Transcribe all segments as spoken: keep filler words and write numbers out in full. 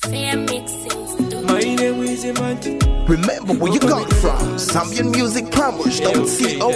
My name is Imanti. Remember where you got it from. Zambian Music Promos dot co.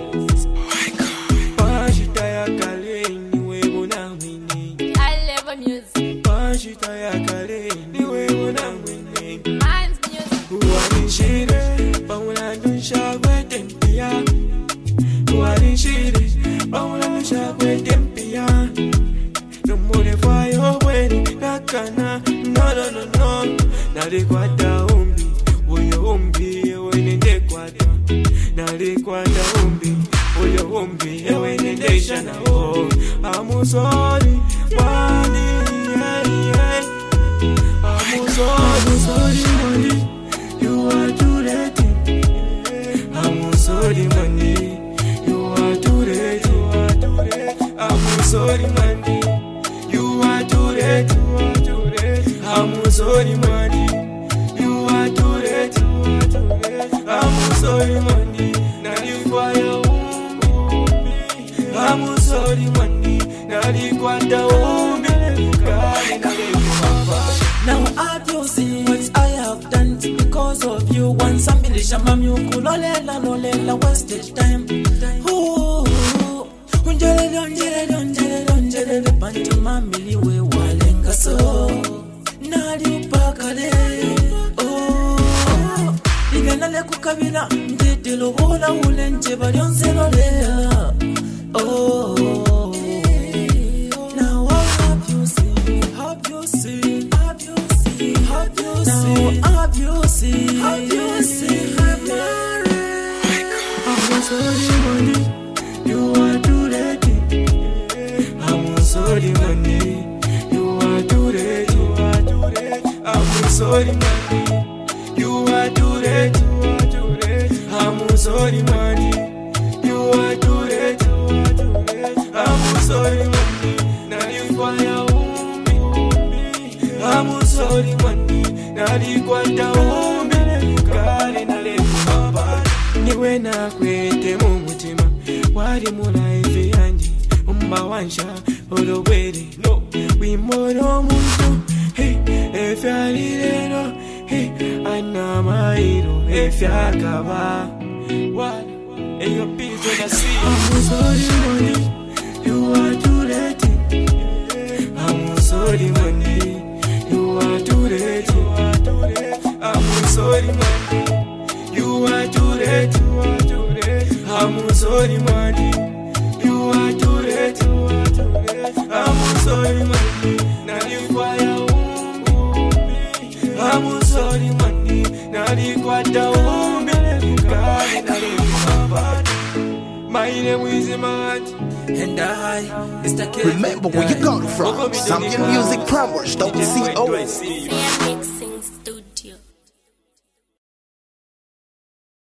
No, no, no, no. Nalikwata umbi, uyo umbi, ewe nende kwata. Nalikwata umbi, uyo umbi, ewe nende shana oh. I'm sorry, money, yeah, yeah. I'm sorry, sorry, money. You are too late. I'm sorry, money. You are too late. You are too late. I'm sorry, money. You are too late. You are too late. I'm sorry, money. You are too late. You are too late. I'm sorry, money. Nalikwaya umbi. I'm sorry, money. Nalikwata umbi. Kali nalikwapa. Now have you seen what I have done because of you? Once I'm in the shamam, you could lolela, lolela, wasted time. Ooh, unjele, unjele, unjele, unjele, pantu mamili we walenga so. Nali upakale, oh, liganale kukabila, ndedelo hola ulenje balionse lolela, oh. Now have you seen, have you seen, have you seen, have you seen, have you seen, have you seen, I'm married. I'm sorry, money. You are too late. I'm sorry, money. You are too late. You are too late. I'm sorry, money. You are too late. You are too late. I'm sorry, money. You are too late. You are too late. I'm sorry, money. Nalikwaya umbi. I'm sorry, money. Nalikwata umbi. Kali nalikwapa. Niwe na kwete mu mutima. Wari mu life yanjye umba wansha olobere no wimoro muntu hey efyali rero hey anamairo efyakaba what and your peace when I see I'm sorry, money. You are too late. I'm sorry, money. You are too late. You are too late. I'm sorry, money. You are too late. You are too late. I'm sorry, money. You are too late. You are too late. I'm sorry, money. Nalikwaya umbi. I'm sorry, money. Nalikwata umbi. Kali nalikwapa. My name is Imanti. And I, Mister K. Remember where you got it from. Zambian Music Promos dot co.